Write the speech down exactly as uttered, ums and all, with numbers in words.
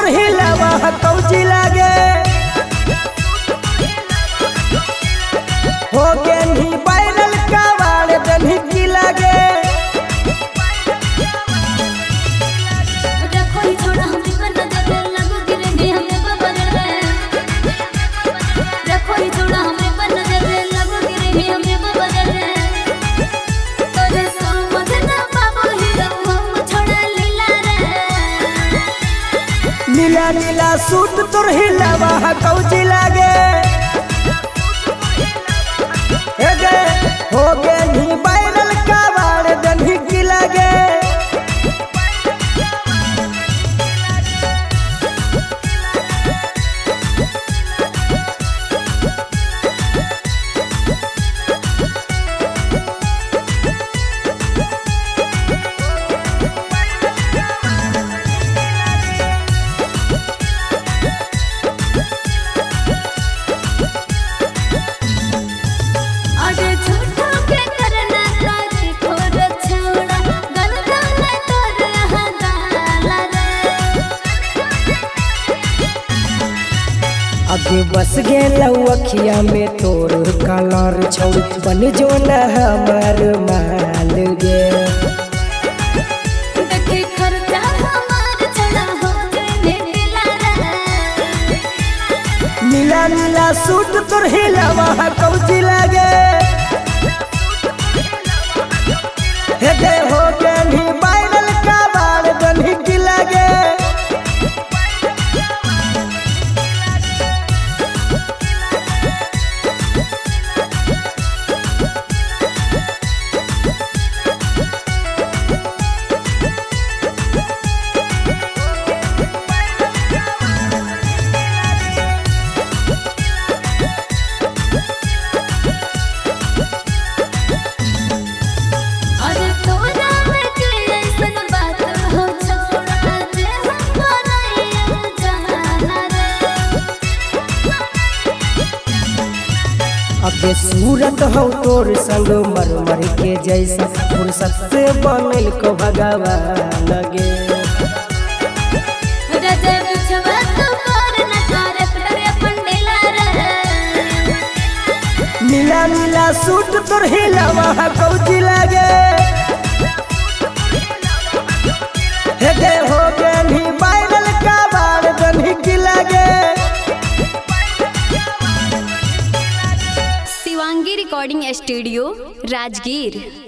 तोर हिलावा कौची लागे हो गे नी वायरल कावाड़ दनी की लागे नीला नीला सूट तोर हिलावा कौची लागे हे गे हो गे नी वायरल कावाड़ दनी की लागे आगे बस गेलौ अखिया में तोर कलर छौड़ बन जो न हमार माल गे देखे खर्चा हमार चढ़ा हो नीला नीला नीला सूट तोर हिलावा कौची लागे हे गे हो गे नी वायरल कावाड़ दनी की लागे अबे सूरत हो तोर संग मर मर के जैसा फुर्सत से बनल को भगवान लगे नीला नीला सूट तोर हिलावा कौची लागे हे गे हो गे नी वायरल कावाड़ दनी की लागे शिवांगी रिकॉर्डिंग स्टूडियो राजगीर।